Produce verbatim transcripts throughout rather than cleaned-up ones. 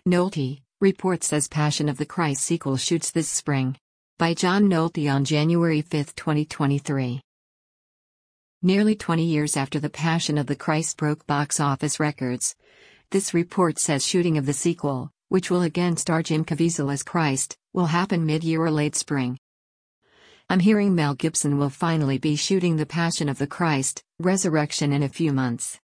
Nolte, report says Passion of the Christ sequel shoots this spring. By John Nolte on January fifth, twenty twenty-three. Nearly twenty years after The Passion of the Christ broke box office records, this report says shooting of the sequel, which will again star Jim Caviezel as Christ, will happen mid-year or late spring. I'm hearing Mel Gibson will finally be shooting The Passion of the Christ, Resurrection in a few months.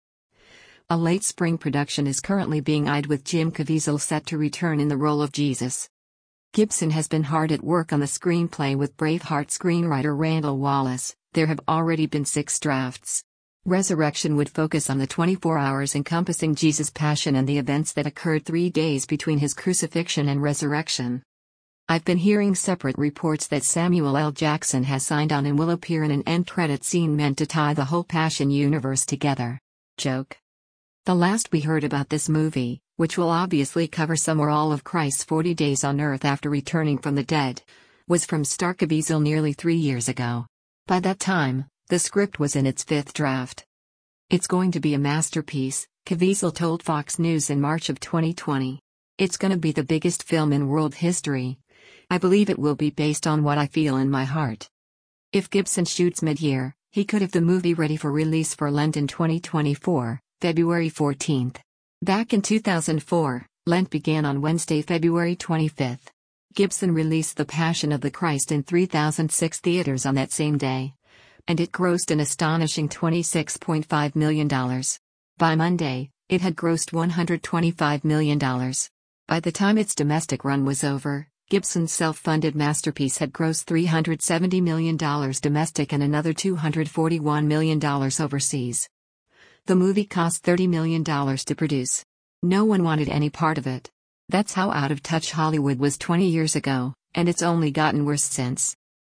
A late spring production is currently being eyed with Jim Caviezel set to return in the role of Jesus. Gibson has been hard at work on the screenplay with Braveheart screenwriter Randall Wallace. There have already been six drafts. Resurrection would focus on the twenty-four hours encompassing Jesus' passion and the events that occurred three days between his crucifixion and resurrection. I've been hearing separate reports that Samuel L. Jackson has signed on and will appear in an end credit scene meant to tie the whole Passion universe together. Joke. The last we heard about this movie, which will obviously cover some or all of Christ's forty days on earth after returning from the dead, was from star Caviezel nearly three years ago. By that time, the script was in its fifth draft. It's going to be a masterpiece, Caviezel told Fox News in March of twenty twenty. It's gonna be the biggest film in world history. I believe it will be based on what I feel in my heart. If Gibson shoots mid-year, he could have the movie ready for release for Lent in twenty twenty-four, February fourteenth. Back in two thousand four, Lent began on Wednesday, February twenty-fifth. Gibson released The Passion of the Christ in three thousand six theaters on that same day, and it grossed an astonishing twenty-six point five million dollars. By Monday, it had grossed one hundred twenty-five million dollars. By the time its domestic run was over, Gibson's self-funded masterpiece had grossed three hundred seventy million dollars domestic and another two hundred forty-one million dollars overseas. The movie cost thirty million dollars to produce. No one wanted any part of it. That's how out of touch Hollywood was twenty years ago, and it's only gotten worse since.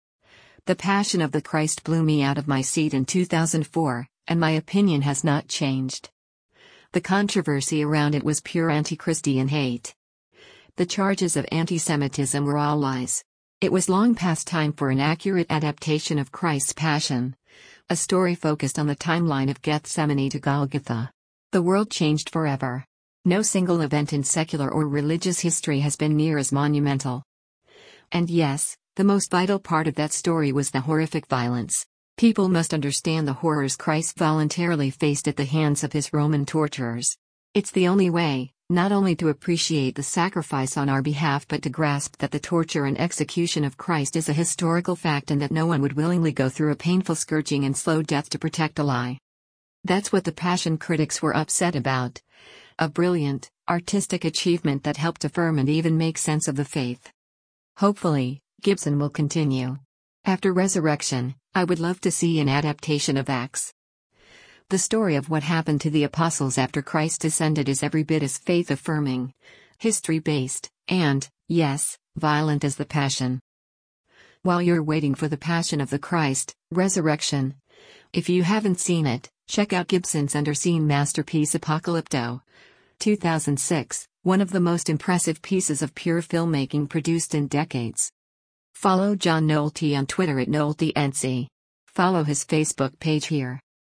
The Passion of the Christ blew me out of my seat in two thousand four, and my opinion has not changed. The controversy around it was pure anti-Christian hate. The charges of anti-Semitism were all lies. It was long past time for an accurate adaptation of Christ's Passion. A story focused on the timeline of Gethsemane to Golgotha. The world changed forever. No single event in secular or religious history has been near as monumental. And yes, the most vital part of that story was the horrific violence. People must understand the horrors Christ voluntarily faced at the hands of his Roman torturers. It's the only way, not only to appreciate the sacrifice on our behalf but to grasp that the torture and execution of Christ is a historical fact and that no one would willingly go through a painful scourging and slow death to protect a lie. That's what the Passion critics were upset about. A brilliant, artistic achievement that helped affirm and even make sense of the faith. Hopefully, Gibson will continue. After Resurrection, I would love to see an adaptation of Acts. The story of what happened to the apostles after Christ descended is every bit as faith-affirming, history-based, and, yes, violent as The Passion. While you're waiting for The Passion of the Christ, Resurrection, if you haven't seen it, check out Gibson's underseen masterpiece Apocalypto. two thousand six, one of the most impressive pieces of pure filmmaking produced in decades. Follow John Nolte on Twitter at NolteNC. Follow his Facebook page here.